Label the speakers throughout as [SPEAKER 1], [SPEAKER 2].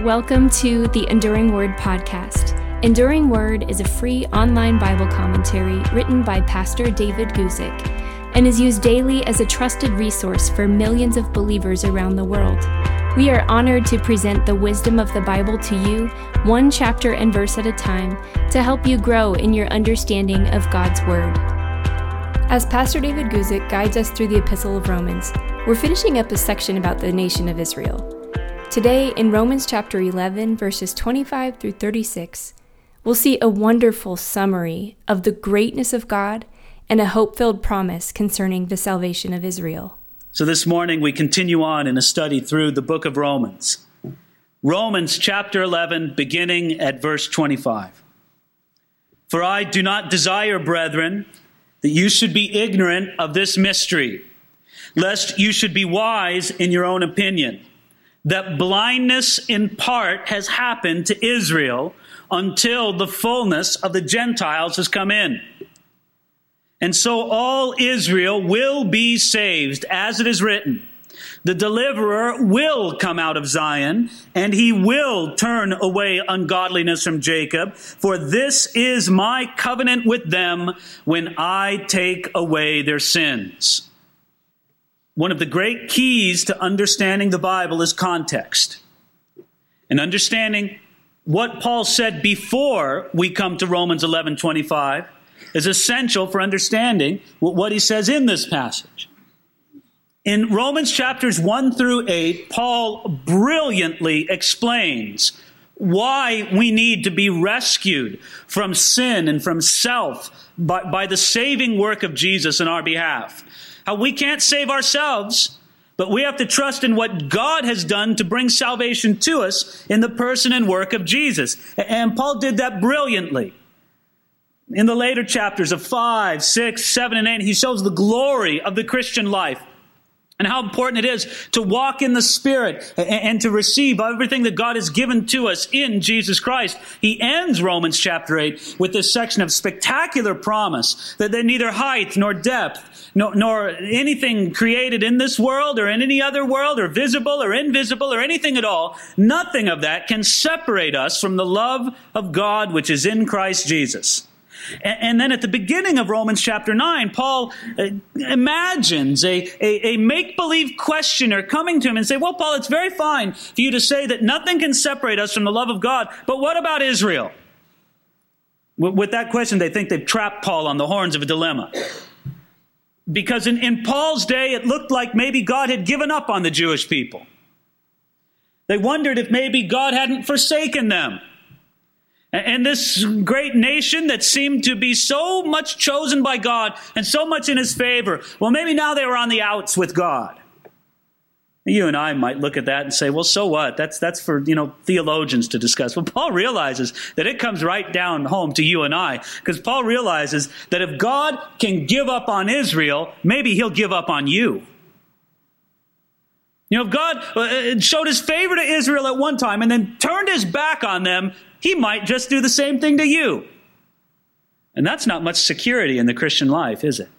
[SPEAKER 1] Welcome to the Enduring Word podcast. Enduring Word is a free online Bible commentary written by Pastor David Guzik and is used daily as a trusted resource for millions of believers around the world. We are honored to present the wisdom of the Bible to you, one chapter and verse at a time, to help you grow in your understanding of God's Word. As Pastor David Guzik guides us through the Epistle of Romans, we're finishing up a section about the nation of Israel. Today, in Romans chapter 11, verses 25 through 36, we'll see a wonderful summary of the greatness of God and a hope-filled promise concerning the salvation of Israel.
[SPEAKER 2] So this morning we continue on in a study through the book of Romans. Romans chapter 11, beginning at verse 25. For I do not desire, brethren, that you should be ignorant of this mystery, lest you should be wise in your own opinion, that blindness in part has happened to Israel until the fullness of the Gentiles has come in. And so all Israel will be saved, as it is written. The deliverer will come out of Zion, and he will turn away ungodliness from Jacob. For this is my covenant with them when I take away their sins. One of the great keys to understanding the Bible is context. And understanding what Paul said before we come to Romans 11:25 is essential for understanding what he says in this passage. In Romans chapters 1 through 8, Paul brilliantly explains why we need to be rescued from sin and from self by the saving work of Jesus in our behalf. How we can't save ourselves, but we have to trust in what God has done to bring salvation to us in the person and work of Jesus. And Paul did that brilliantly. In the later chapters of 5, 6, 7, and 8, he shows the glory of the Christian life and how important it is to walk in the Spirit and to receive everything that God has given to us in Jesus Christ. He ends Romans chapter 8 with this section of spectacular promise that neither height nor depth nor anything created in this world or in any other world or visible or invisible or anything at all, nothing of that can separate us from the love of God which is in Christ Jesus. And then at the beginning of Romans chapter 9, Paul imagines a make-believe questioner coming to him and say, well, Paul, it's very fine for you to say that nothing can separate us from the love of God, but what about Israel? With that question, they think they've trapped Paul on the horns of a dilemma. Because in Paul's day, it looked like maybe God had given up on the Jewish people. They wondered if maybe God hadn't forsaken them. And this great nation that seemed to be so much chosen by God and so much in his favor, well, maybe now they were on the outs with God. You and I might look at that and say, well, so what? That's for, theologians to discuss. Well, Paul realizes that it comes right down home to you and I, because Paul realizes that if God can give up on Israel, maybe he'll give up on you. If God showed his favor to Israel at one time and then turned his back on them, he might just do the same thing to you. And that's not much security in the Christian life, is it?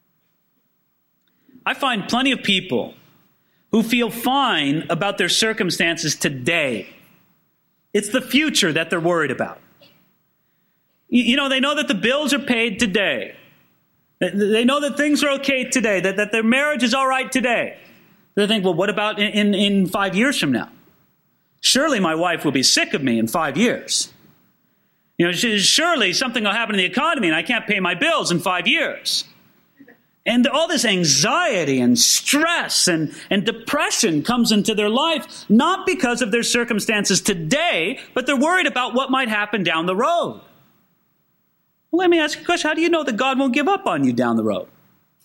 [SPEAKER 2] I find plenty of people who feel fine about their circumstances today. It's the future that they're worried about. They know that the bills are paid today. They know that things are okay today, that their marriage is all right today. They think, well, what about in 5 years from now? Surely my wife will be sick of me in 5 years. Surely something will happen in the economy and I can't pay my bills in 5 years. And all this anxiety and stress and depression comes into their life, not because of their circumstances today, but they're worried about what might happen down the road. Well, let me ask you a question. How do you know that God won't give up on you down the road?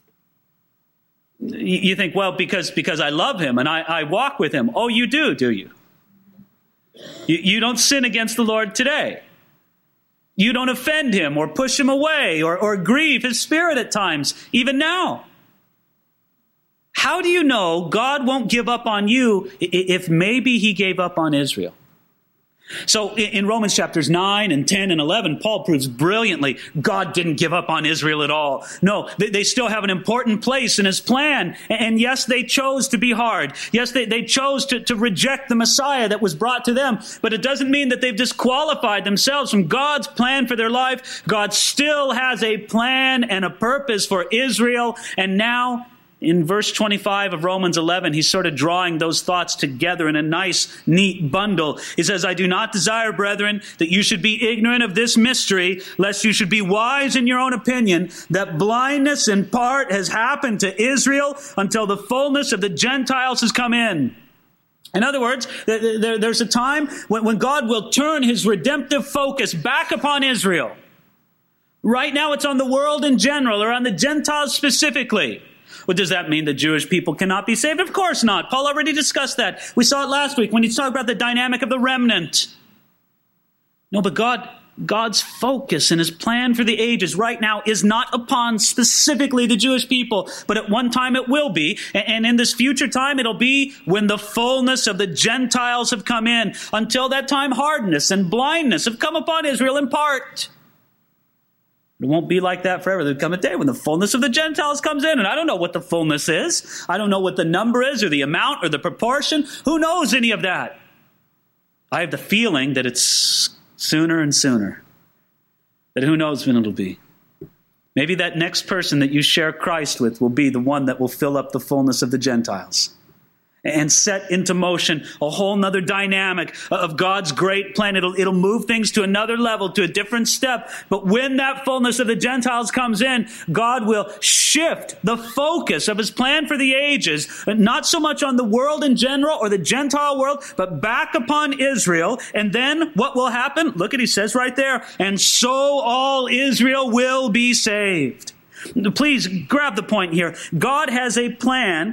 [SPEAKER 2] You think, well, because I love him and I walk with him. Oh, you do you? You don't sin against the Lord today. You don't offend him or push him away or grieve his spirit at times, even now. How do you know God won't give up on you if maybe he gave up on Israel? So in Romans chapters 9 and 10 and 11, Paul proves brilliantly God didn't give up on Israel at all. No, they still have an important place in his plan. And yes, they chose to be hard. Yes, they chose to reject the Messiah that was brought to them. But it doesn't mean that they've disqualified themselves from God's plan for their life. God still has a plan and a purpose for Israel. And now, in verse 25 of Romans 11, he's sort of drawing those thoughts together in a nice, neat bundle. He says, I do not desire, brethren, that you should be ignorant of this mystery, lest you should be wise in your own opinion, that blindness in part has happened to Israel until the fullness of the Gentiles has come in. In other words, there's a time when God will turn his redemptive focus back upon Israel. Right now it's on the world in general, or on the Gentiles specifically. Well, does that mean the Jewish people cannot be saved? Of course not. Paul already discussed that. We saw it last week when he talked about the dynamic of the remnant. No, but God's focus and his plan for the ages right now is not upon specifically the Jewish people, but at one time it will be. And in this future time, it'll be when the fullness of the Gentiles have come in. Until that time, hardness and blindness have come upon Israel in part. It won't be like that forever. There'll come a day when the fullness of the Gentiles comes in. And I don't know what the fullness is. I don't know what the number is or the amount or the proportion. Who knows any of that? I have the feeling that it's sooner and sooner. That who knows when it'll be. Maybe that next person that you share Christ with will be the one that will fill up the fullness of the Gentiles. And set into motion a whole nother dynamic of God's great plan. It'll move things to another level, to a different step. But when that fullness of the Gentiles comes in, God will shift the focus of his plan for the ages, not so much on the world in general or the Gentile world, but back upon Israel. And then what will happen? Look at, he says right there, and so all Israel will be saved. Please grab the point here. God's plan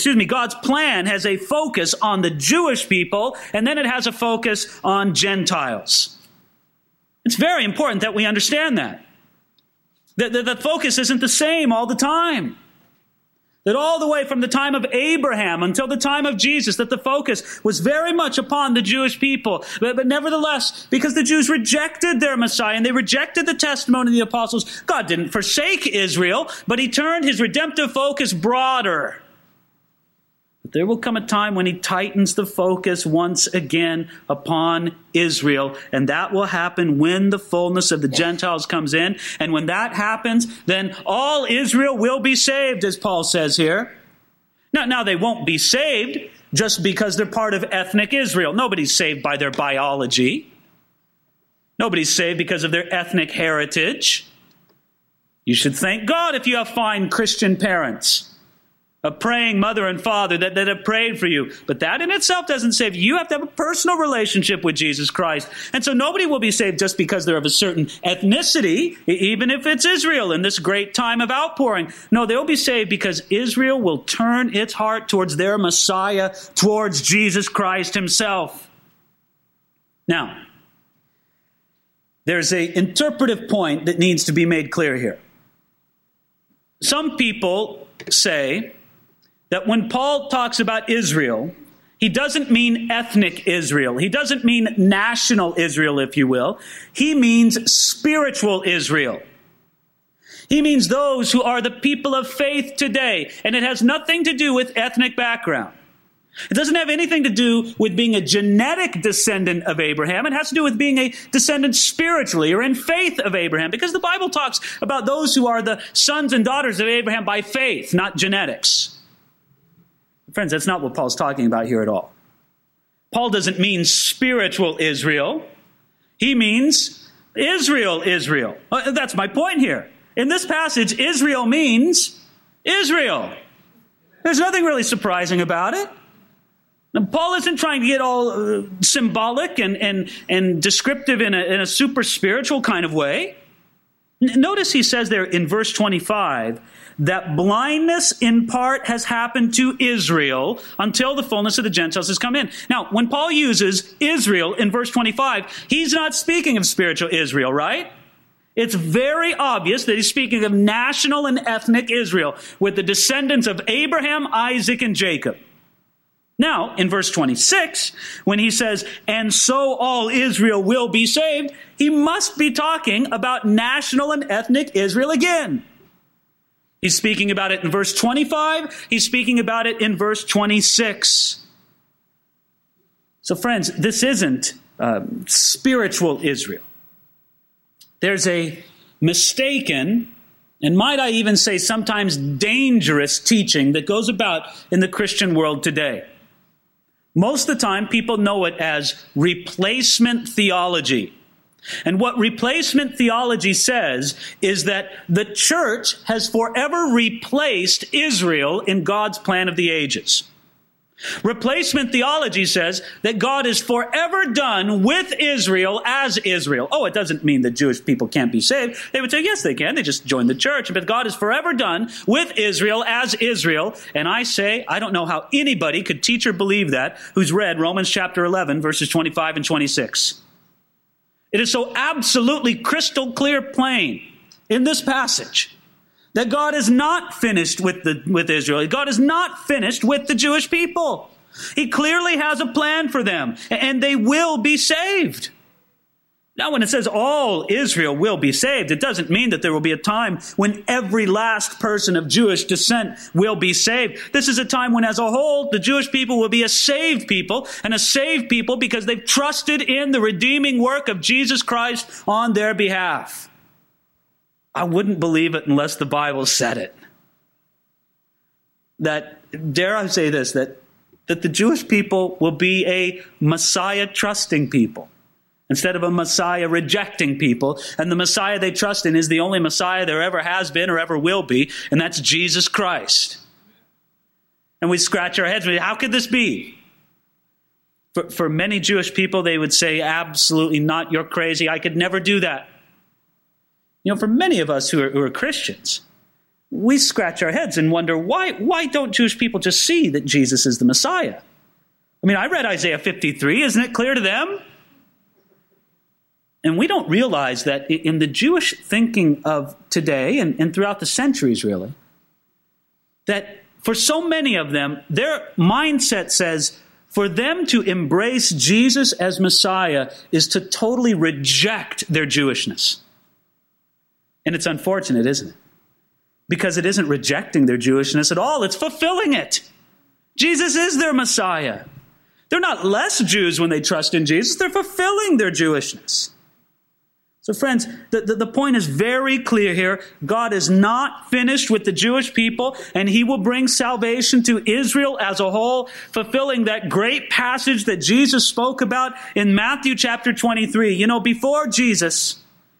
[SPEAKER 2] has a focus on the Jewish people, and then it has a focus on Gentiles. It's very important that we understand that. The focus isn't the same all the time. That all the way from the time of Abraham until the time of Jesus, that the focus was very much upon the Jewish people. But nevertheless, because the Jews rejected their Messiah and they rejected the testimony of the apostles, God didn't forsake Israel, but he turned his redemptive focus broader. But there will come a time when he tightens the focus once again upon Israel. And that will happen when the fullness of the Gentiles comes in. And when that happens, then all Israel will be saved, as Paul says here. Now they won't be saved just because they're part of ethnic Israel. Nobody's saved by their biology. Nobody's saved because of their ethnic heritage. You should thank God if you have fine Christian parents, a praying mother and father that have prayed for you. But that in itself doesn't save you. You have to have a personal relationship with Jesus Christ. And so nobody will be saved just because they're of a certain ethnicity, even if it's Israel in this great time of outpouring. No, they'll be saved because Israel will turn its heart towards their Messiah, towards Jesus Christ himself. Now, there's an interpretive point that needs to be made clear here. Some people say that when Paul talks about Israel, he doesn't mean ethnic Israel. He doesn't mean national Israel, if you will. He means spiritual Israel. He means those who are the people of faith today. And it has nothing to do with ethnic background. It doesn't have anything to do with being a genetic descendant of Abraham. It has to do with being a descendant spiritually or in faith of Abraham. Because the Bible talks about those who are the sons and daughters of Abraham by faith, not genetics. Friends, that's not what Paul's talking about here at all. Paul doesn't mean spiritual Israel. He means Israel. That's my point here. In this passage, Israel means Israel. There's nothing really surprising about it. Now, Paul isn't trying to get all symbolic and descriptive in a super spiritual kind of way. Notice he says there in verse 25 that blindness in part has happened to Israel until the fullness of the Gentiles has come in. Now, when Paul uses Israel in verse 25, he's not speaking of spiritual Israel, right? It's very obvious that he's speaking of national and ethnic Israel with the descendants of Abraham, Isaac, and Jacob. Now, in verse 26, when he says, and so all Israel will be saved, he must be talking about national and ethnic Israel again. He's speaking about it in verse 25. He's speaking about it in verse 26. So friends, this isn't spiritual Israel. There's a mistaken, and might I even say sometimes dangerous teaching that goes about in the Christian world today. Most of the time, people know it as replacement theology. And what replacement theology says is that the church has forever replaced Israel in God's plan of the ages. Replacement theology says that God is forever done with Israel as Israel. Oh, it doesn't mean that Jewish people can't be saved. They would say, yes, they can. They just join the church. But God is forever done with Israel as Israel. And I say, I don't know how anybody could teach or believe that who's read Romans chapter 11, verses 25 and 26. It is so absolutely crystal clear plain in this passage that God is not finished with Israel. God is not finished with the Jewish people. He clearly has a plan for them, and they will be saved. Now, when it says all Israel will be saved, it doesn't mean that there will be a time when every last person of Jewish descent will be saved. This is a time when, as a whole, the Jewish people will be a saved people, and a saved people because they've trusted in the redeeming work of Jesus Christ on their behalf. I wouldn't believe it unless the Bible said it. That, dare I say this, that the Jewish people will be a Messiah-trusting people instead of a Messiah-rejecting people. And the Messiah they trust in is the only Messiah there ever has been or ever will be, and that's Jesus Christ. And we scratch our heads. How could this be? For many Jewish people, they would say, absolutely not, you're crazy, I could never do that. You know, for many of us who are Christians, we scratch our heads and wonder, why don't Jewish people just see that Jesus is the Messiah? I mean, I read Isaiah 53. Isn't it clear to them? And we don't realize that in the Jewish thinking of today and throughout the centuries, really, that for so many of them, their mindset says for them to embrace Jesus as Messiah is to totally reject their Jewishness. And it's unfortunate, isn't it? Because it isn't rejecting their Jewishness at all. It's fulfilling it. Jesus is their Messiah. They're not less Jews when they trust in Jesus. They're fulfilling their Jewishness. So friends, the point is very clear here. God is not finished with the Jewish people, and he will bring salvation to Israel as a whole, fulfilling that great passage that Jesus spoke about in Matthew chapter 23. You know, before Jesus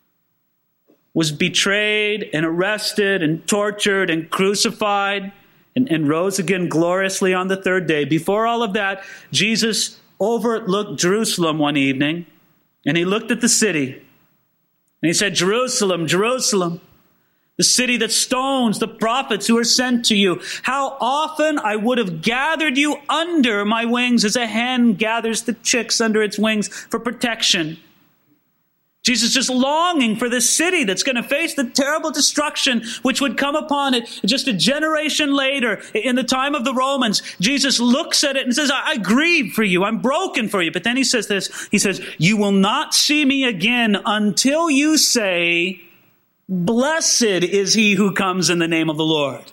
[SPEAKER 2] was betrayed and arrested and tortured and crucified and rose again gloriously on the third day. Before all of that, Jesus overlooked Jerusalem one evening, and he looked at the city, and he said, Jerusalem, Jerusalem, the city that stones the prophets who are sent to you. How often I would have gathered you under my wings as a hen gathers the chicks under its wings for protection. Jesus just longing for this city that's going to face the terrible destruction which would come upon it just a generation later in the time of the Romans. Jesus looks at it and says, I grieve for you. I'm broken for you. But then he says this, he says, you will not see me again until you say, blessed is he who comes in the name of the Lord.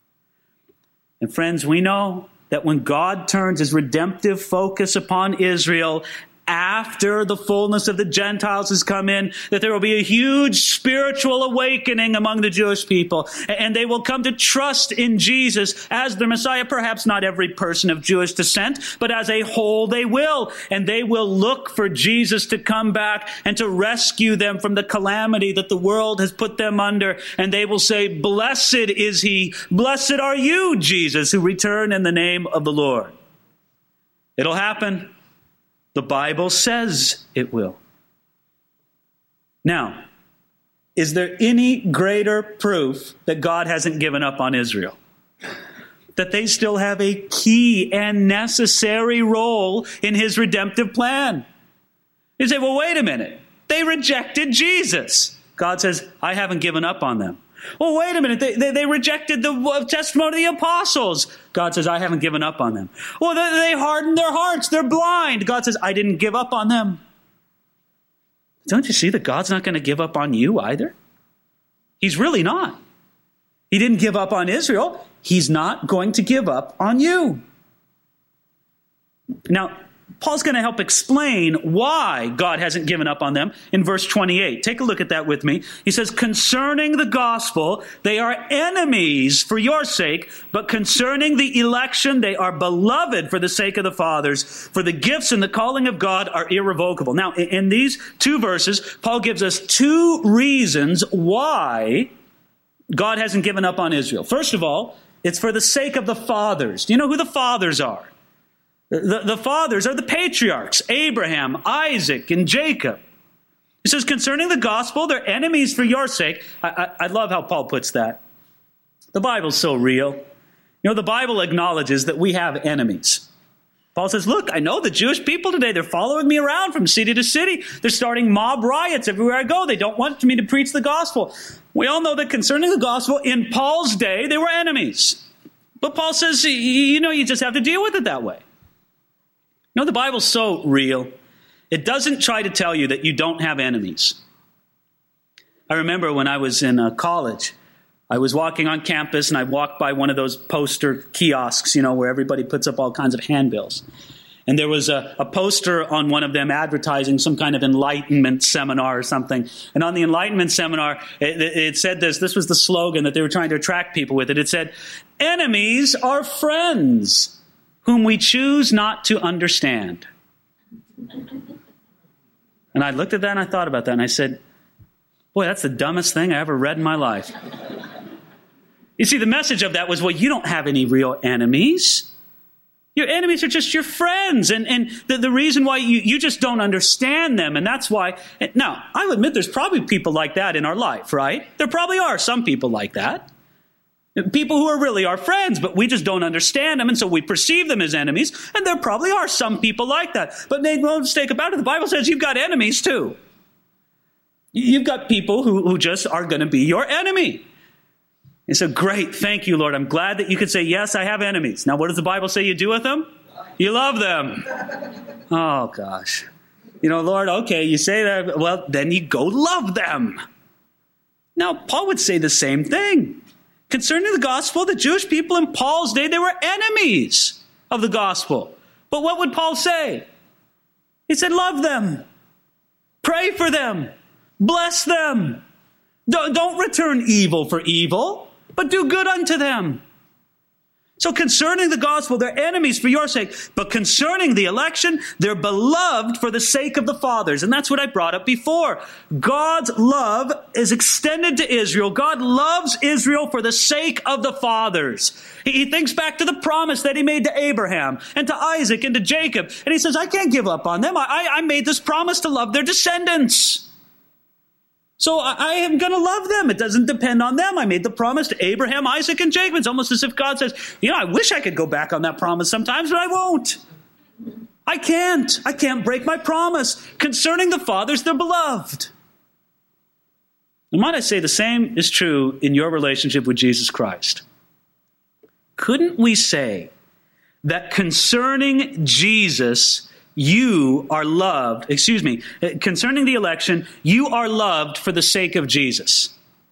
[SPEAKER 2] And friends, we know that when God turns his redemptive focus upon Israel, after the fullness of the Gentiles has come in, that there will be a huge spiritual awakening among the Jewish people. And they will come to trust in Jesus as their Messiah. Perhaps not every person of Jewish descent, but as a whole they will. And they will look for Jesus to come back and to rescue them from the calamity that the world has put them under. And they will say, blessed is he, blessed are you, Jesus, who return in the name of the Lord. It'll happen. The Bible says it will. Now, is there any greater proof that God hasn't given up on Israel? That they still have a key and necessary role in his redemptive plan. You say, well, wait a minute. They rejected Jesus. God says, I haven't given up on them. Well, wait a minute. They rejected the testimony of the apostles. God says, I haven't given up on them. Well, they hardened their hearts. They're blind. God says, I didn't give up on them. Don't you see that God's not going to give up on you either? He's really not. He didn't give up on Israel. He's not going to give up on you. Now, Paul's going to help explain why God hasn't given up on them in verse 28. Take a look at that with me. He says, concerning the gospel, they are enemies for your sake, but concerning the election, they are beloved for the sake of the fathers. For the gifts and the calling of God are irrevocable. Now, in these two verses, Paul gives us two reasons why God hasn't given up on Israel. First of all, it's for the sake of the fathers. Do you know who the fathers are? The fathers are the patriarchs, Abraham, Isaac, and Jacob. He says, concerning the gospel, they're enemies for your sake. I love how Paul puts that. The Bible's so real. You know, the Bible acknowledges that we have enemies. Paul says, look, I know the Jewish people today, they're following me around from city to city. They're starting mob riots everywhere I go. They don't want me to preach the gospel. We all know that concerning the gospel, in Paul's day, they were enemies. But Paul says, you know, you just have to deal with it that way. You know, the Bible's so real. It doesn't try to tell you that you don't have enemies. I remember when I was in college, I was walking on campus and I walked by one of those poster kiosks, you know, where everybody puts up all kinds of handbills. And there was a poster on one of them advertising some kind of enlightenment seminar or something. And on the enlightenment seminar, it said this. This was the slogan that they were trying to attract people with it. It said, enemies are friends whom we choose not to understand. And I looked at that and I thought about that and I said, boy, that's the dumbest thing I ever read in my life. You see, the message of that was, well, you don't have any real enemies. Your enemies are just your friends. And the reason why you just don't understand them. And that's why, now, I'll admit there's probably people like that in our life, right? There probably are some people like that. People who are really our friends, but we just don't understand them, and so we perceive them as enemies, and there probably are some people like that. But make no mistake about it, the Bible says you've got enemies too. You've got people who just are going to be your enemy. And so, great, thank you, Lord. I'm glad that you could say, yes, I have enemies. Now, what does the Bible say you do with them? You love them. Oh, gosh. You know, Lord, okay, you say that, well, then you go love them. Now, Paul would say the same thing. Concerning the gospel, the Jewish people in Paul's day, they were enemies of the gospel. But what would Paul say? He said, love them. Pray for them. Bless them. Don't return evil for evil, but do good unto them. So concerning the gospel, they're enemies for your sake. But concerning the election, they're beloved for the sake of the fathers. And that's what I brought up before. God's love is extended to Israel. God loves Israel for the sake of the fathers. He thinks back to the promise that he made to Abraham and to Isaac and to Jacob. And he says, I can't give up on them. I made this promise to love their descendants. So I am going to love them. It doesn't depend on them. I made the promise to Abraham, Isaac, and Jacob. It's almost as if God says, you know, I wish I could go back on that promise sometimes, but I won't. I can't. I can't break my promise. Concerning the fathers, they're beloved. And might I say the same is true in your relationship with Jesus Christ. Couldn't we say that concerning Jesus, you are loved, concerning the election, you are loved for the sake of Jesus?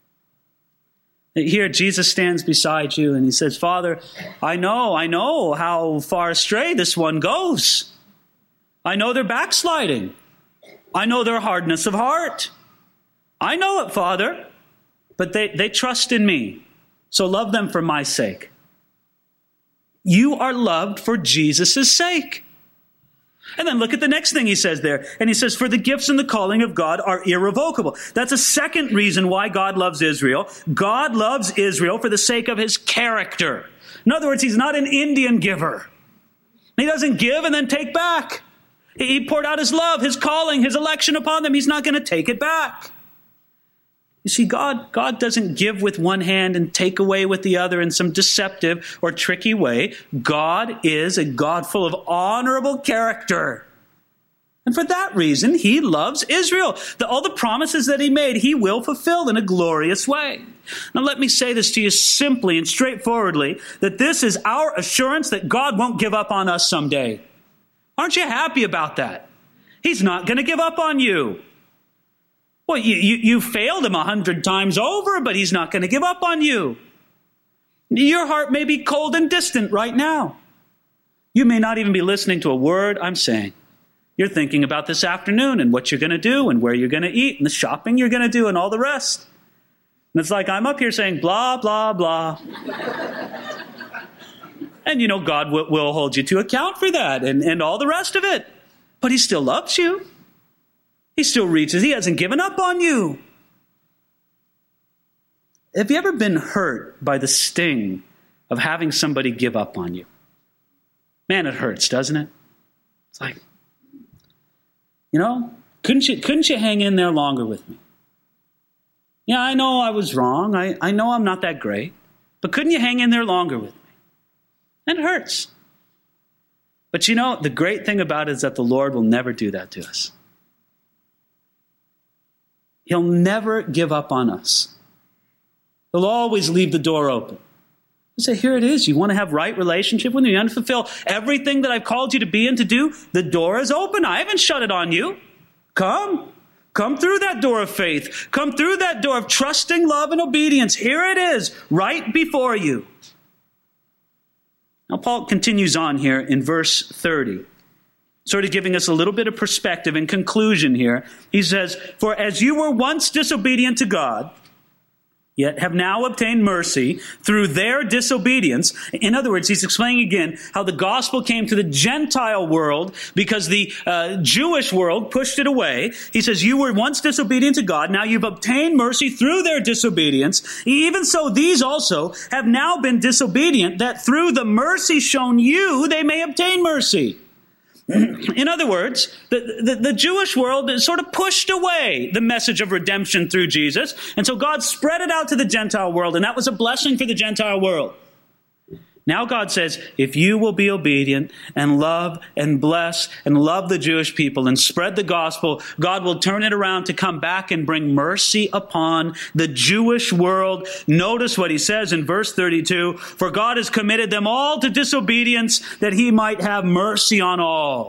[SPEAKER 2] Here, Jesus stands beside you and he says, Father, I know how far astray this one goes. I know they're backsliding. I know their hardness of heart. I know it, Father, but they trust in me. So love them for my sake. You are loved for Jesus' sake. And then look at the next thing he says there. And he says, for the gifts and the calling of God are irrevocable. That's a second reason why God loves Israel. God loves Israel for the sake of his character. In other words, he's not an Indian giver. He doesn't give and then take back. He poured out his love, his calling, his election upon them. He's not going to take it back. You see, God doesn't give with one hand and take away with the other in some deceptive or tricky way. God is a God full of honorable character. And for that reason, he loves Israel. All the promises that he made, he will fulfill in a glorious way. Now, let me say this to you simply and straightforwardly, that this is our assurance that God won't give up on us someday. Aren't you happy about that? He's not going to give up on you. Well, you failed him 100 times over, but he's not going to give up on you. Your heart may be cold and distant right now. You may not even be listening to a word I'm saying. You're thinking about this afternoon and what you're going to do and where you're going to eat and the shopping you're going to do and all the rest. And it's like I'm up here saying blah, blah, blah. And you know, God will hold you to account for that and all the rest of it. But he still loves you. He still reaches. He hasn't given up on you. Have you ever been hurt by the sting of having somebody give up on you? Man, it hurts, doesn't it? It's like, you know, couldn't you hang in there longer with me? Yeah, I know I was wrong. I know I'm not that great. But couldn't you hang in there longer with me? And it hurts. But you know, the great thing about it is that the Lord will never do that to us. He'll never give up on us. He'll always leave the door open. You say, here it is. You want to have right relationship with me? You want to fulfill everything that I've called you to be and to do? The door is open. I haven't shut it on you. Come. Come through that door of faith. Come through that door of trusting, love, and obedience. Here it is, right before you. Now, Paul continues on here in verse 30, sort of giving us a little bit of perspective and conclusion here. He says, for as you were once disobedient to God, yet have now obtained mercy through their disobedience. In other words, he's explaining again how the gospel came to the Gentile world because the Jewish world pushed it away. He says, you were once disobedient to God. Now you've obtained mercy through their disobedience. Even so, these also have now been disobedient, that through the mercy shown you, they may obtain mercy. In other words, the Jewish world sort of pushed away the message of redemption through Jesus. And so God spread it out to the Gentile world, and that was a blessing for the Gentile world. Now God says, if you will be obedient and love and bless and love the Jewish people and spread the gospel, God will turn it around to come back and bring mercy upon the Jewish world. Notice what he says in verse 32, for God has committed them all to disobedience that he might have mercy on all.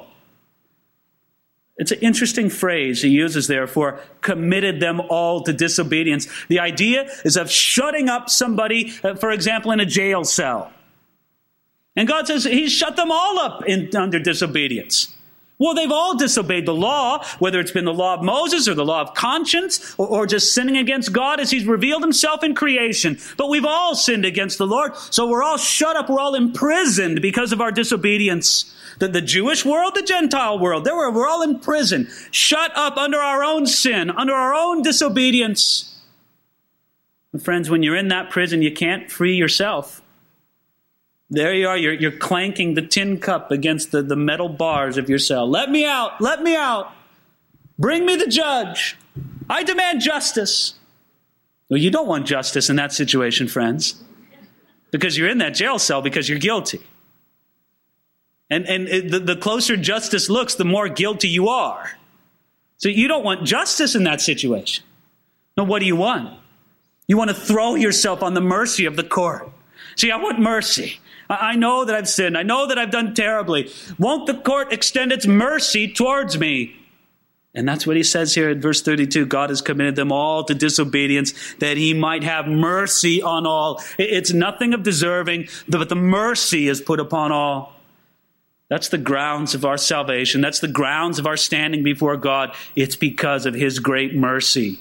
[SPEAKER 2] It's an interesting phrase he uses there for committed them all to disobedience. The idea is of shutting up somebody, for example, in a jail cell. And God says he's shut them all up under disobedience. Well, they've all disobeyed the law, whether it's been the law of Moses or the law of conscience or just sinning against God as he's revealed himself in creation. But we've all sinned against the Lord. So we're all shut up. We're all imprisoned because of our disobedience. The Jewish world, the Gentile world, we're all in prison, shut up under our own sin, under our own disobedience. And friends, when you're in that prison, you can't free yourself. There you are, you're clanking the tin cup against the metal bars of your cell. Let me out, let me out. Bring me the judge. I demand justice. Well, you don't want justice in that situation, friends, because you're in that jail cell because you're guilty. And the closer justice looks, the more guilty you are. So you don't want justice in that situation. No, what do you want? You want to throw yourself on the mercy of the court. See, I want mercy. I know that I've sinned. I know that I've done terribly. Won't the court extend its mercy towards me? And that's what he says here in verse 32. God has committed them all to disobedience that he might have mercy on all. It's nothing of deserving, but the mercy is put upon all. That's the grounds of our salvation. That's the grounds of our standing before God. It's because of his great mercy.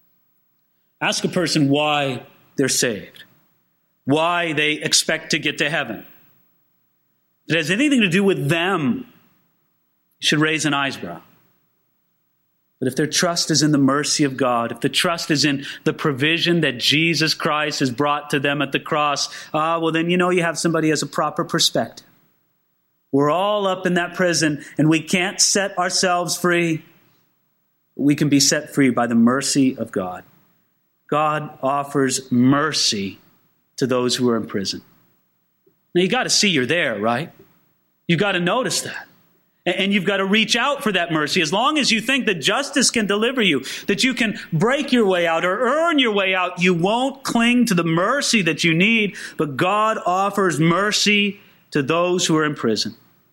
[SPEAKER 2] Ask a person why they're saved. Why they expect to get to heaven. If it has anything to do with them, you should raise an eyebrow. But if their trust is in the mercy of God, if the trust is in the provision that Jesus Christ has brought to them at the cross, well then you have somebody who has a proper perspective. We're all up in that prison and we can't set ourselves free. We can be set free by the mercy of God. God offers mercy to those who are in prison. Now you got to see you're there, right? You got to notice that. And you've got to reach out for that mercy. As long as you think that justice can deliver you, that you can break your way out or earn your way out, you won't cling to the mercy that you need. But God offers mercy to those who are in prison.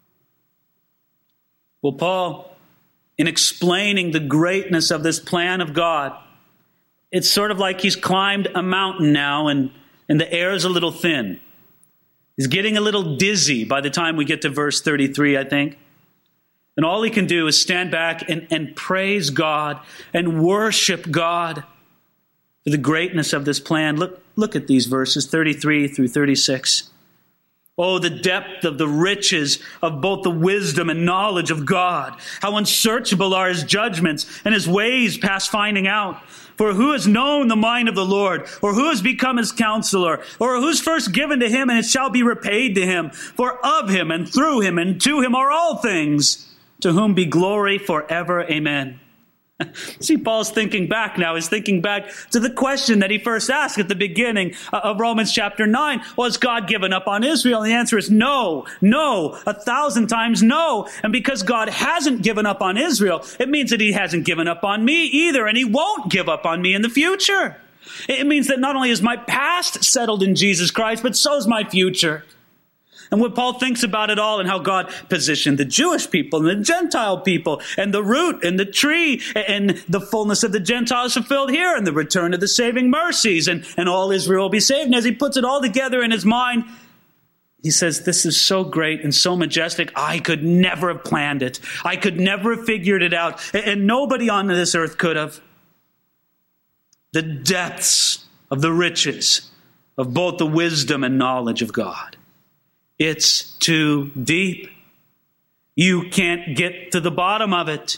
[SPEAKER 2] Well, Paul, in explaining the greatness of this plan of God, it's sort of like he's climbed a mountain now and the air is a little thin. He's getting a little dizzy by the time we get to verse 33, I think. And all he can do is stand back and praise God and worship God for the greatness of this plan. Look at these verses, 33 through 36. Oh, the depth of the riches of both the wisdom and knowledge of God. How unsearchable are his judgments and his ways past finding out. For who has known the mind of the Lord? Or who has become his counselor? Or who's first given to him and it shall be repaid to him? For of him and through him and to him are all things, to whom be glory forever. Amen. See, Paul's thinking back now. He's thinking back to the question that he first asked at the beginning of Romans chapter 9. Was God given up on Israel? And the answer is no, 1,000 times no. And because God hasn't given up on Israel, it means that he hasn't given up on me either, and he won't give up on me in the future. It means that not only is my past settled in Jesus Christ, but so is my future. And when Paul thinks about it all and how God positioned the Jewish people and the Gentile people and the root and the tree and the fullness of the Gentiles fulfilled here and the return of the saving mercies and all Israel will be saved. And as he puts it all together in his mind, he says, this is so great and so majestic. I could never have planned it. I could never have figured it out. And nobody on this earth could have. The depths of the riches of both the wisdom and knowledge of God. It's too deep. You can't get to the bottom of it.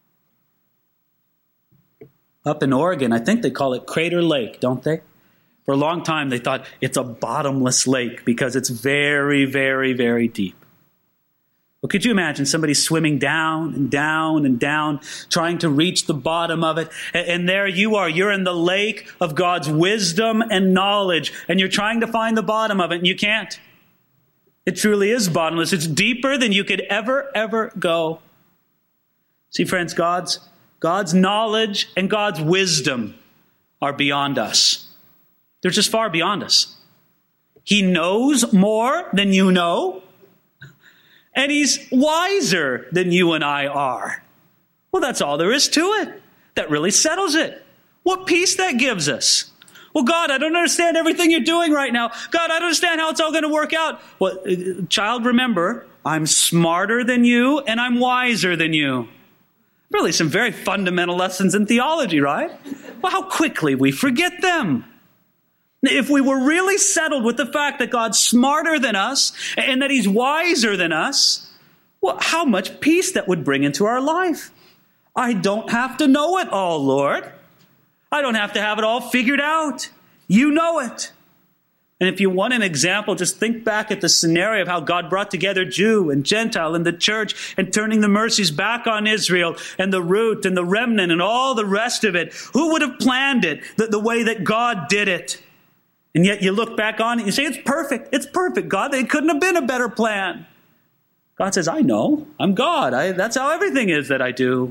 [SPEAKER 2] Up in Oregon, I think they call it Crater Lake, don't they? For a long time, they thought it's a bottomless lake because it's very, very, very deep. Well, could you imagine somebody swimming down and down and down, trying to reach the bottom of it? And there you are. You're in the lake of God's wisdom and knowledge, and you're trying to find the bottom of it, and you can't. It truly is bottomless. It's deeper than you could ever go. See, friends, God's knowledge and God's wisdom are beyond us. They're just far beyond us. He knows more than you know, and he's wiser than you and I are. Well, that's all there is to it. That really settles it. What peace that gives us. Well, God, I don't understand everything you're doing right now. God, I don't understand how it's all going to work out. Well, child, remember, I'm smarter than you and I'm wiser than you. Really some very fundamental lessons in theology, right? Well, how quickly we forget them. If we were really settled with the fact that God's smarter than us and that he's wiser than us, well, how much peace that would bring into our life. I don't have to know it all, Lord. I don't have to have it all figured out. You know it. And if you want an example, just think back at the scenario of how God brought together Jew and Gentile and the church and turning the mercies back on Israel and the root and the remnant and all the rest of it. Who would have planned it the way that God did it? And yet you look back on it and you say, it's perfect. It's perfect, God. It couldn't have been a better plan. God says, I know. I'm God. That's how everything is that I do.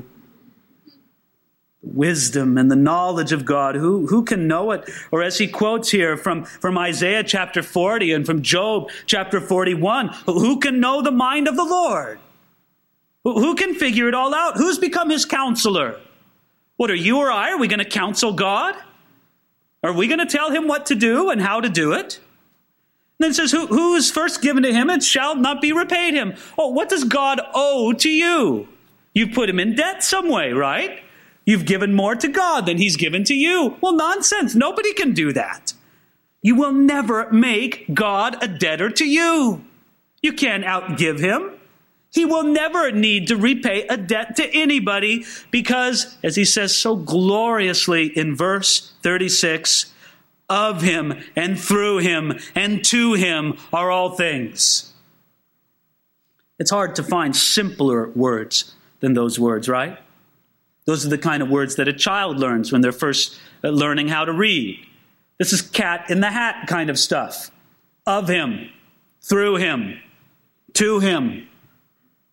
[SPEAKER 2] Wisdom and the knowledge of God. Who can know it? Or as he quotes here from Isaiah chapter 40 and from Job chapter 41, who can know the mind of the Lord? Who can figure it all out? Who's become his counselor? What, are you or I? Are we going to counsel God? Are we going to tell him what to do and how to do it? And then it says, who is first given to him, it shall not be repaid him. Oh, what does God owe to you? You've put him in debt some way, right? You've given more to God than he's given to you. Well, nonsense. Nobody can do that. You will never make God a debtor to you. You can't outgive him. He will never need to repay a debt to anybody because, as he says so gloriously in verse 36, of him and through him and to him are all things. It's hard to find simpler words than those words, right? Those are the kind of words that a child learns when they're first learning how to read. This is cat in the hat kind of stuff. Of him, through him, to him.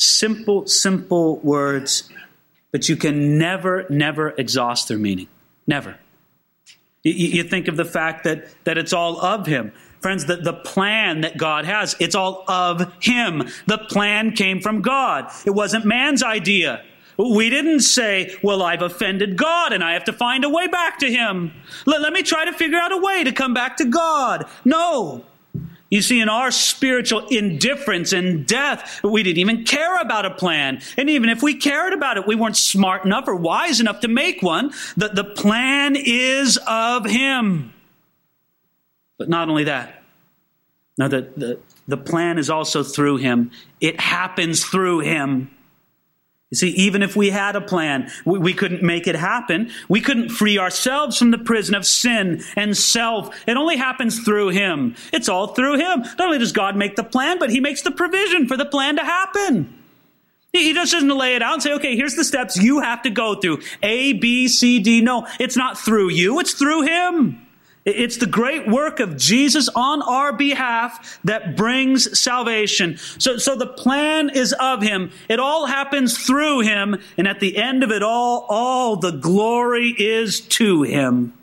[SPEAKER 2] Simple, simple words, but you can never exhaust their meaning. Never. You think of the fact that it's all of him. Friends, the plan that God has, it's all of him. The plan came from God. It wasn't man's idea. We didn't say, well, I've offended God and I have to find a way back to him. Let me try to figure out a way to come back to God. No. You see, in our spiritual indifference and death, we didn't even care about a plan. And even if we cared about it, we weren't smart enough or wise enough to make one. The plan is of him. But not only that. Now, the plan is also through him. It happens through him. You see, even if we had a plan, we couldn't make it happen. We couldn't free ourselves from the prison of sin and self. It only happens through him. It's all through him. Not only does God make the plan, but he makes the provision for the plan to happen. He just doesn't lay it out and say, okay, here's the steps you have to go through. A, B, C, D. No, it's not through you. It's through him. It's the great work of Jesus on our behalf that brings salvation. So the plan is of him. It all happens through him. And at the end of it all the glory is to him.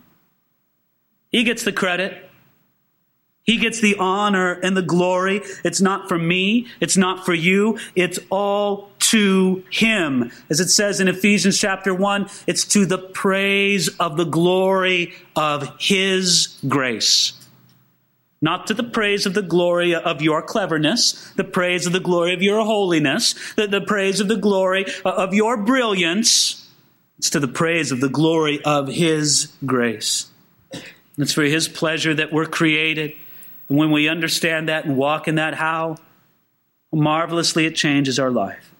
[SPEAKER 2] He gets the credit. He gets the honor and the glory. It's not for me. It's not for you. It's all to him. As it says in Ephesians chapter 1, it's to the praise of the glory of his grace. Not to the praise of the glory of your cleverness, the praise of the glory of your holiness, the praise of the glory of your brilliance. It's to the praise of the glory of his grace. It's for his pleasure that we're created. And when we understand that and walk in that, how marvelously it changes our life.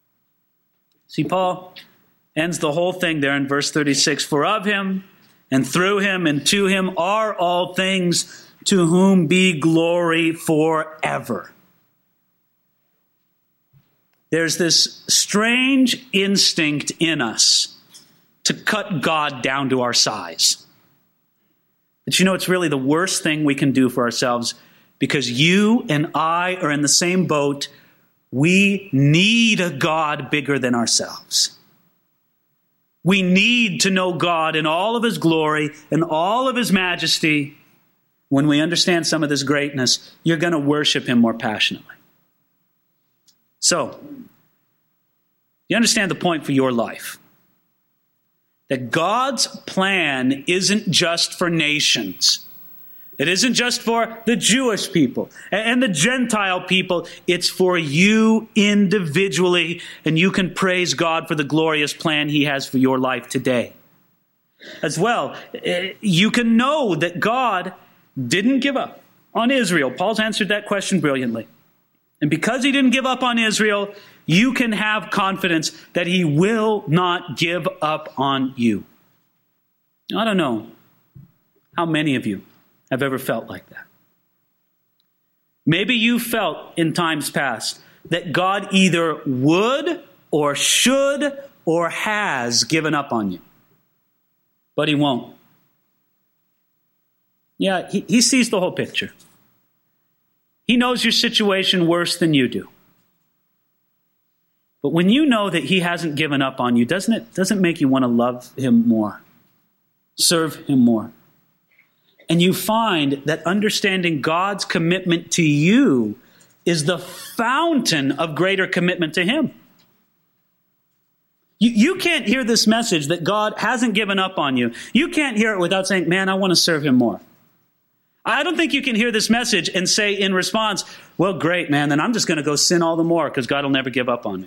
[SPEAKER 2] See, Paul ends the whole thing there in verse 36. For of him and through him and to him are all things, to whom be glory forever. There's this strange instinct in us to cut God down to our size. But you know, it's really the worst thing we can do for ourselves, because you and I are in the same boat. We need a God bigger than ourselves. We need to know God in all of his glory and all of his majesty. When we understand some of this greatness, you're going to worship him more passionately. So, you understand the point for your life. That God's plan isn't just for nations. It isn't just for the Jewish people and the Gentile people. It's for you individually. And you can praise God for the glorious plan he has for your life today. As well, you can know that God didn't give up on Israel. Paul's answered that question brilliantly. And because he didn't give up on Israel, you can have confidence that he will not give up on you. I don't know how many of you have ever felt like that. Maybe you felt in times past that God either would or should or has given up on you. But he won't. Yeah, he sees the whole picture. He knows your situation worse than you do. But when you know that he hasn't given up on you, doesn't it make you want to love him more, serve him more? And you find that understanding God's commitment to you is the fountain of greater commitment to him. You can't hear this message that God hasn't given up on you. You can't hear it without saying, man, I want to serve him more. I don't think you can hear this message and say in response, well, great, man, then I'm just going to go sin all the more because God will never give up on me.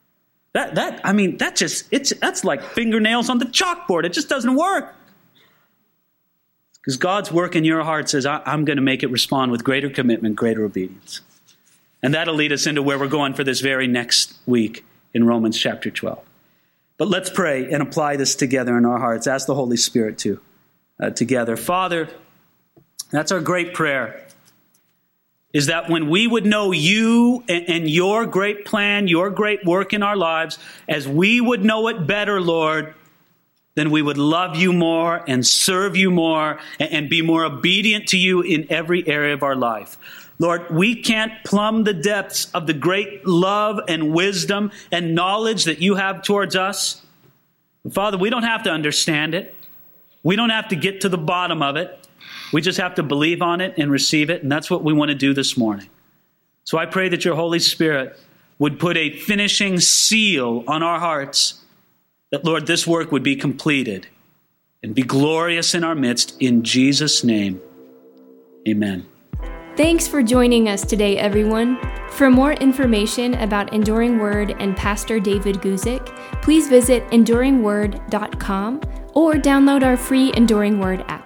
[SPEAKER 2] That's like fingernails on the chalkboard. It just doesn't work. Because God's work in your heart says, I'm going to make it respond with greater commitment, greater obedience. And that'll lead us into where we're going for this very next week in Romans chapter 12. But let's pray and apply this together in our hearts. Ask the Holy Spirit to together. Father, that's our great prayer, is that when we would know you and your great plan, your great work in our lives, as we would know it better, Lord, then we would love you more and serve you more and be more obedient to you in every area of our life. Lord, we can't plumb the depths of the great love and wisdom and knowledge that you have towards us. Father, we don't have to understand it. We don't have to get to the bottom of it. We just have to believe on it and receive it, and that's what we want to do this morning. So I pray that your Holy Spirit would put a finishing seal on our hearts, that, Lord, this work would be completed and be glorious in our midst. In Jesus' name, amen.
[SPEAKER 1] Thanks for joining us today, everyone. For more information about Enduring Word and Pastor David Guzik, please visit enduringword.com or download our free Enduring Word app.